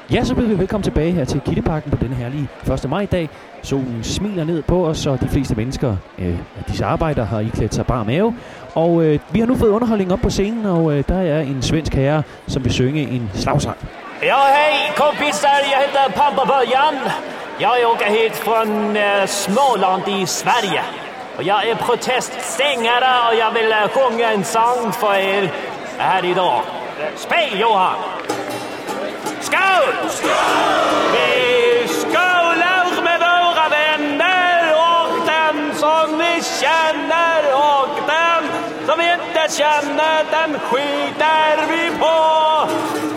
Ja, så byder vi velkommen tilbage her til Kildeparken på denne herlige 1. maj-dag. Solen smiler ned på os, og de fleste mennesker af disse arbejder har iklædt sig bar mave. Og vi har nu fået underholdning op på scenen, og der er en svensk herre, som vil synge en slagsang. Ja, hej kompisar, jag heter Pampabörjan. Jag åker hit från Småland i Sverige. Och jag är proteststängare och jag vill sjunga en sång för er här idag. Spel, Johan! Skål! Skål! Vi skålar med våra vänner och den som vi känner och den som vi inte känner, den skiter vi på.